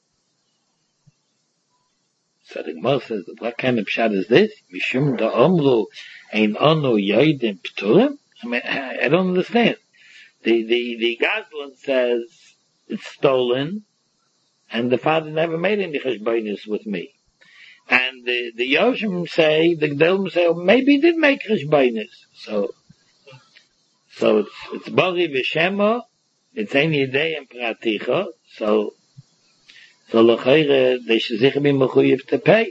So the Gemara says, what kind of pshat is this? Mishum da omru ein onu yoidim pturim? I mean, I don't understand. The, the, the Goslin says it's stolen, and the father never made any cheshbonis with me. And the, the Yoshim say, the Gdolim say, oh, maybe he did make cheshbonis. So, so it's, it's Bori v'Shema, it's any day in Praticha, so, so l'chayre, they should sicher be mechuyev to pay.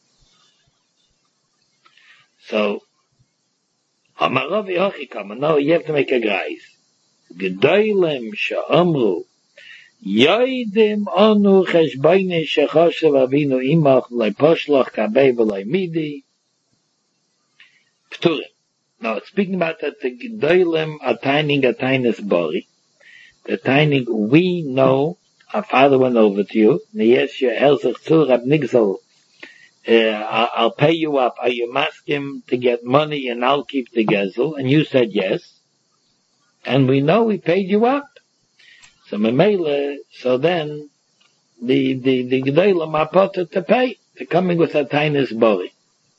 So, Amaravi Hochikama, no, you have to make a grace. G'doylem she'amru, yoidim anu cheshbonis shechoshev avinu imach v'loi poshlach kabei v'loi midi. Pturim. Now, it's speaking about that the G'doylem are taining a tainis bori. The taining, we know, our father went over to you, yes, your Elzach Tzur Rab Nigzal, uh, I'll pay you up. Are you masking to get money and I'll keep the gezel? And you said yes. And we know we paid you up. So Memele, so then, the, the, the G'doylem are put to pay. They're coming with a tainis bori.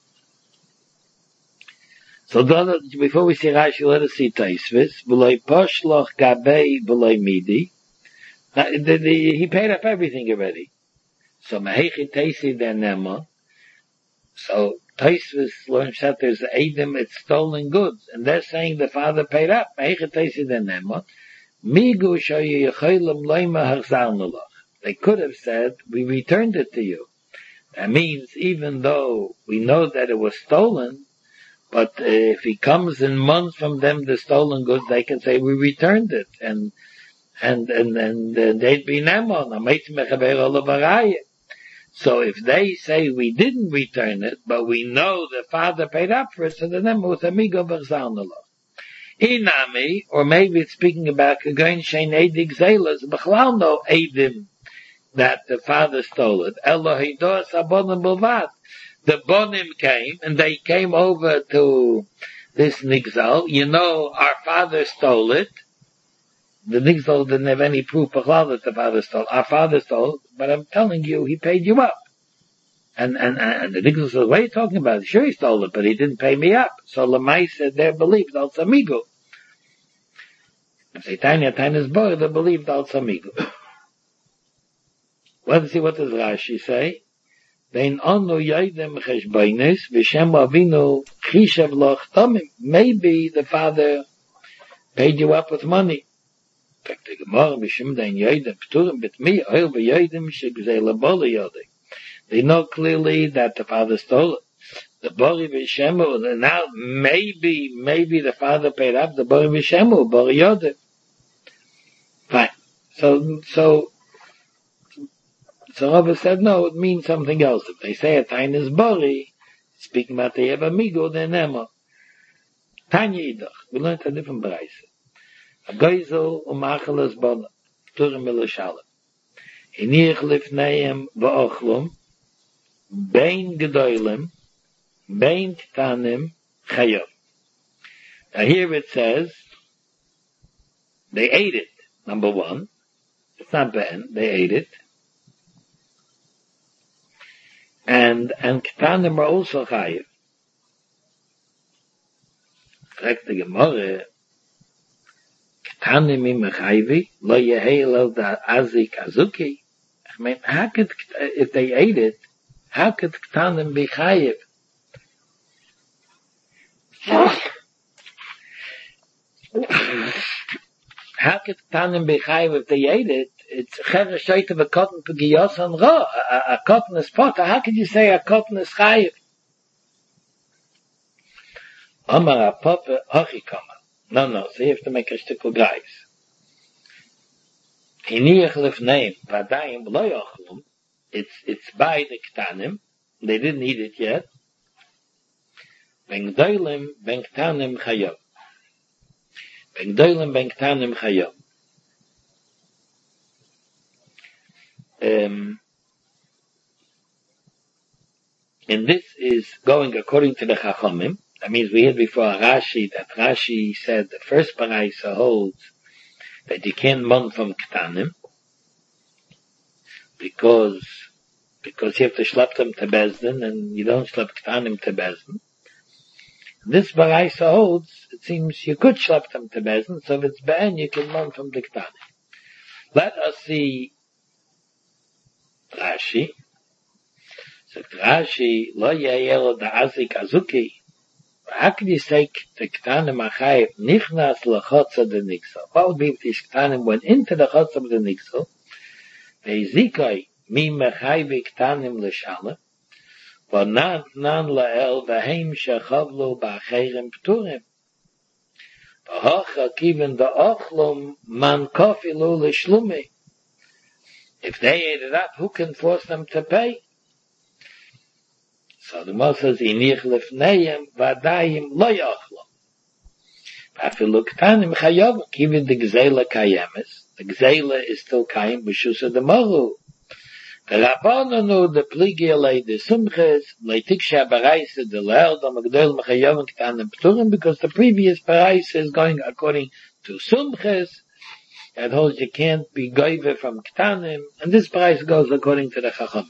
So then, before we see Rashi, let us see Taisvis. V'loi poshloch gabei v'loi midi. Now, the, the, he paid up everything already. So mehechi teisi denema. So Taisvis learns that there's Edom, it's stolen goods. And they're saying the father paid up. Mehechi teisi denema. Migu shoyu yecholim loima harzalnulach. They could have said, we returned it to you. That means even though we know that it was stolen, but uh, if he comes in months from them the stolen goods, they can say we returned it, and and and and uh, they'd be nemon. So if they say we didn't return it, but we know the father paid up for it, so the name was amigo b'chzalnulach. Inami, or maybe it's speaking about kagain shein edig zelas b'chlal no edim that the father stole it. Elohidos abonim b'lvad. The Bonim came, and they came over to this Nigzal. You know, our father stole it. The Nigzal didn't have any proof of that the father stole. Our father stole, but I'm telling you, he paid you up. And, and, and the Nigzal said, what are you talking about? Sure, he stole it, but he didn't pay me up. So Lamai said, they're believed al Samigo. If they tanya Tina's boy, they believed al Samigo. Let's see what does Rashi say. Maybe the father paid you up with money. They know clearly that the father stole it. The Bori V'Shemu, now maybe, maybe the father paid up the Bori V'Shemu, Bori Yodim. Fine. So, so, So Rabbi said, no, it means something else. If they say a tain is bori, speaking about the Eva Migo, then Nema. Tanya Idach. We learned a different braise. A goizel umacheles bona. Turim ilashalem. Hinich lifneim va'ochlum. Bein gedoylem. Bein ktanim chayov. Now here it says, they ate it. Number one. It's not ben. They ate it. And, and Ketanim are also chayiv. Correct the Gemara. Ketanim im chayivi, lo yeheil el da azik azuki. I mean, how could, if they ate it, how could Ketanim be chayiv? How could Ketanim be chayiv if they ate it? It's cheresh shoyt of a cotton to giyos on ra. A cotton is potter. How could you say a cotton is chayiv? Amar a papa hochikama. No, no. So you have to make a shtickle guys. Hiniyach lifneim vadayim lo yochlum. It's it's by the ktanim. They didn't eat it yet. Ben gdolim ben ktanim chayov. Ben gdolim ben ktanim chayov. Um, and this is going according to the Chachamim. That means we had before Rashi, that Rashi said the first paraisa holds that you can't mon from Ketanim because, because you have to schlep them to Bezdin and you don't schlep Ketanim to Bezdin. This paraisa holds, it seems you could schlep them to Bezdin, so if it's Ben, you can mon from the Ketanim. Let us see Rashi. So Rashi, lo yayelo da azik azuki. How can you say the Ktanim Achayim nichnas lechotza de nixel? What would be if these Ktanim went into the chotza of the nixel? They zikai mi mechayvi Ktanim l'shalem, but nan nan la'el v'heim shechavlu ba'achayim pturim. V'hocha kiven the ochlum man kofilu l'shlumi. If they ate it up, who can force them to pay? So the Moshe says, "Inich lefneim v'adayim lo yachlom." Afilu ktanim chayov, even the gzeila kayemes. The gzeila is still kayim b'shusa demaru. The Rabbananu, the pligi alei the sumches, leitik she'abaraisa the le'el dam agdol mechayov ktanim pturim, because the previous paraisa is going according to sumches, that holds you can't be goyve from ktanim, and this paraisa goes according to the chachamim.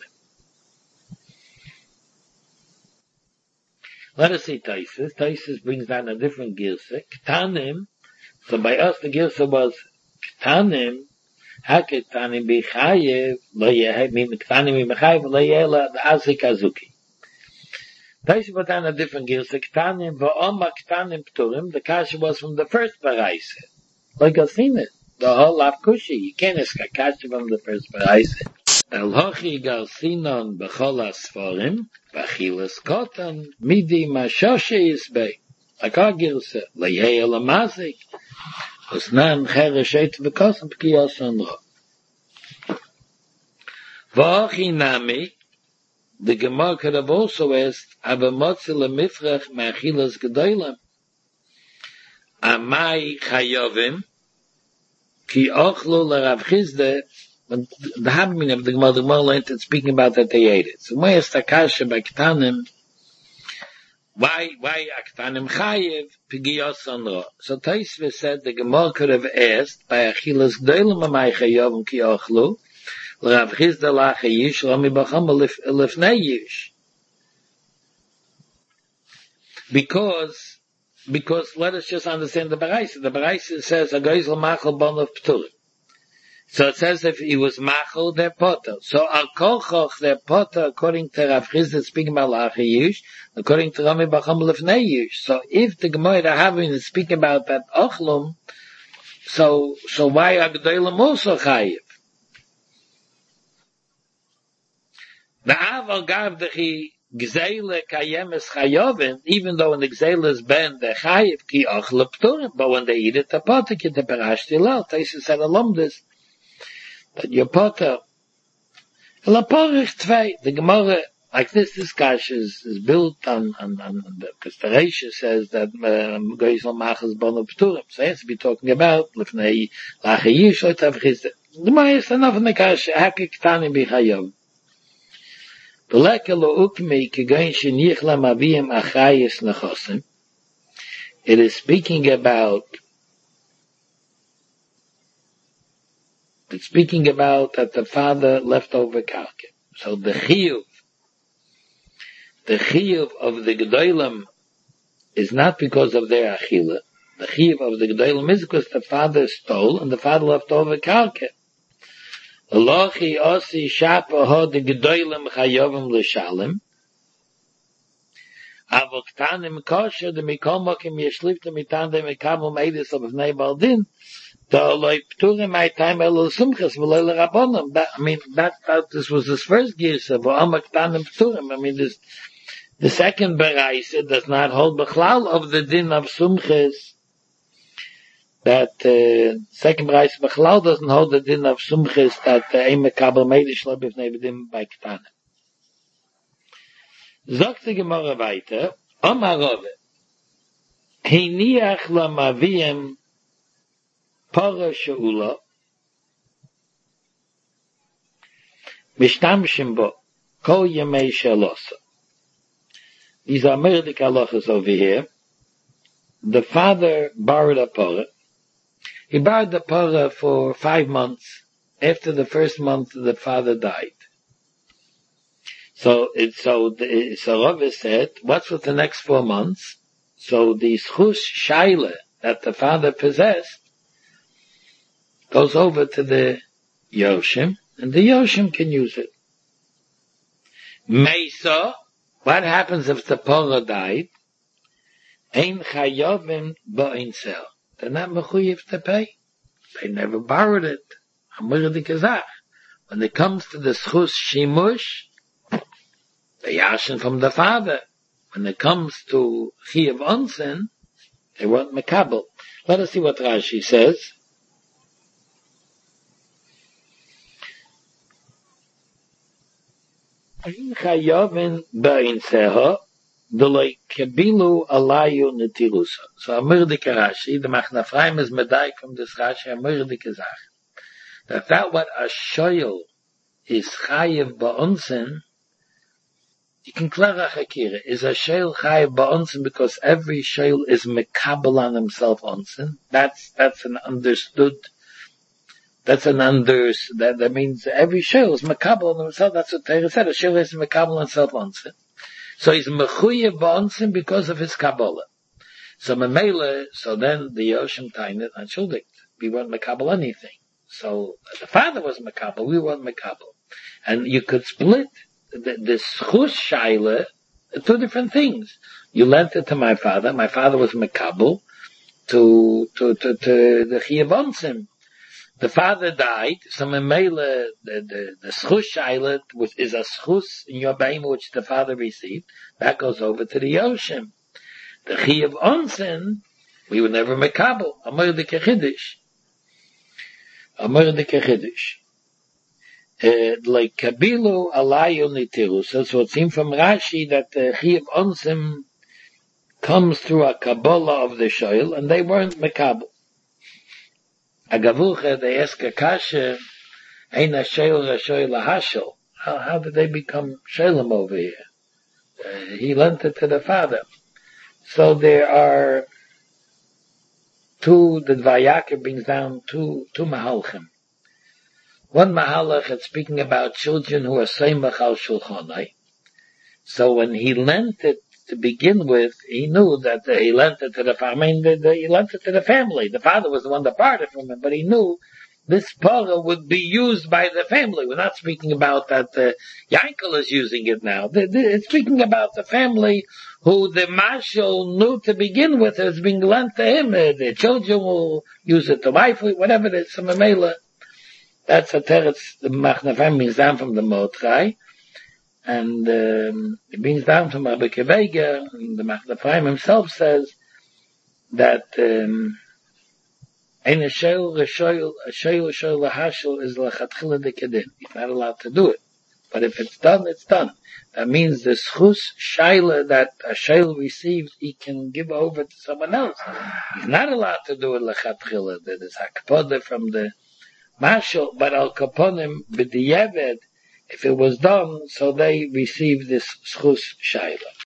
Let us see Taisus. Taisus brings down a different girsa. Ktanim. So by us the girsa was Ktanim. How can Ktanim be chayev? Lo yehe, mean Ktanim be chayev, lo yehe, the azik azuki. Taisus put down a different girsa. Ktanim, va'oma Ktanim pturim. The kasha was from the first paraisa. Like I've seen it. The whole lavkushi. You can't ask a kasha from the first paraisa. El hochi galsinon b'chol asforim, b'achilas kotan, midi mashoshe yisbei. Like our girsa, leyei el amazik, usnan cheresh et v'kosan p'kiyos onro. V'hochi nami, the Gemara could have also asked, avamotzi lemifrach ma'achilas gedoylem. Amai chayovim, ki ochlu l'Rav Chizde, but the Habmin of the Gemara, the Gemara learned it speaking about that they ate it. So why is Takasha by Ktanim? Why, why Ktanim Chayev, Pigiyos Onro? So Taisve said the Gemara could have asked, by Achilas Gdoilem Amai Chayovim Ki Ochlu, L'Rav Chizda Lacha Yish, Rami Bacham Lefnei Yish. Because, because let us just understand the Baraisa. The Baraisa says, Agoiz L'Machal Bon of Pturim. So it says if he was machal, they're potter. So al kolchoch, they're potter, according to Rav Chizda speaking about Lachayish, according to Rami Bacham Lefnei Yish. So if the Gemara Havin is speaking about that ochlum, so, so why Agdoilam also chayiv? The aval gav dechi gzeile kayemes chayovin, even though in the gzeile is ben, they're chayiv, ki ochle pturim, but when they eat it, they're potter, ki te perashti lal. Taisus said along this, that your potter, la porich tvei, the Gemara, like this discussion is, is built on, on, on, on the, because the Reisha says that, um, goyis al machas bono pturim, so he has to be talking about, lefnei lachayish, or tav chizde. The Gemara is enough in the kasha, hake ktanim bichayov. V'leke lo ukmei, kigoyin shenich lam aviyim achayis nechosim. It is speaking about It's speaking about that the father left over karka. So the chiyuv, the chiyuv of the gedolim is not because of their achila. The chiyuv of the gedolim is because the father stole and the father left over karka. Lochi osi shapa ho the gedolim chayovim l'shalim. Avoktanim kosher the mikol mokim yeshlifta mitan de mekamu meidis of bnei baldin. I mean, that, that, this was his first girsa, I mean, this, the second beraisa does not hold bechlal of the din of sumches. That, uh, second beraisa bechlal doesn't hold the din of sumches that, ein mekabel meidish lo b'fnei b'dim by ktanim. Sagt die Gemara weiter, Omar Rove, Hiniach la maviem Para she'ula mishtamshim bo kol yemei shelosa. These are American halachas over here. The father borrowed a para. He borrowed the para for five months. After the first month, the father died. So it so the, so Rava said, what's with the next four months? So the schus shaila that the father possessed goes over to the Yoshim, and the Yoshim can use it. Mesa, what happens if the Pora died? Ein chayovim ba'in sel. They're not mechuyev to pay. They never borrowed it. Amurdi kazach. When it comes to the schus shimush, they yashin from the father. When it comes to chiyav onsen, they want mekabel. Let us see what Rashi says. Ein chayovim ba'in seha. Delay kebilu alayu netilusa. So Amurdik Rashi, the Machna Ephraim is medayik from this Rashi, Amurdik Zach. That that what a shoyl is chayiv ba'onsen, you can clear a chakira. Is a shoyl chayiv ba'onsen because every shoyl is mekabel on himself onsen? That's, that's an understood, that's an under, that, that means every shoyl is mekabel on himself. That's what Torah said. A shoyl is mekabel on himself onsen. So he's mechuyev ba'onsen because of his Kabbalah. So memele, so then the Yoshim Tainet Anshuldikt. We weren't mekabel anything. So the father was mekabel, we weren't mekabel. And you could split the, the schus shaila, two different things. You lent it to my father, my father was mekabel, to, to, to, to the chiyav onsen. The father died, so memele, the, the, the schus shailet, which is a schus in your beim, which the father received, that goes over to the Yoshim. The chiyav onsen, we were never mekabel. Amor de kechidish. Amor de kechidish. Like kabilu alayu nitiru. So it's what seems from Rashi that the chiyav onsen comes through a Kabbalah of the shoyl, and they weren't mekabel. A gavucha, they ask a kasha, ein a shoyl a shoyl a hashel. How, how did they become shoylim over here? Uh, he lent it to the father. So there are two, the Dvayaka brings down two, two mahalchim. One mahalach is speaking about children who are seimach al shulchanai. So when he lent it to begin with, he knew that uh, he lent it to the family. I mean, the, the, he lent it to the family. The father was the one that parted from him, but he knew this parah would be used by the family. We're not speaking about that uh, Yankel is using it now. The, the, it's speaking about the family who the marshal knew to begin with is being lent to him. Uh, the children will use it to wife, whatever it is. Some Mamela. That's a teretz. The Machna Ephraim brings down from the Mordechai. And um, it brings down from Rabbi Kevega, and the Machna Ephraim himself says that um, ein a shoyl a shoyl a shoyl a shoyl a hashel is lechatchila de kedin. He's not allowed to do it, but if it's done, it's done. That means the schus shaila that a shoyl receives, he can give over to someone else. He's not allowed to do it lechatchila. There's hakpoda from the marshal, but al kaponim b'diavad. If it was done, so they receive this schus shaila.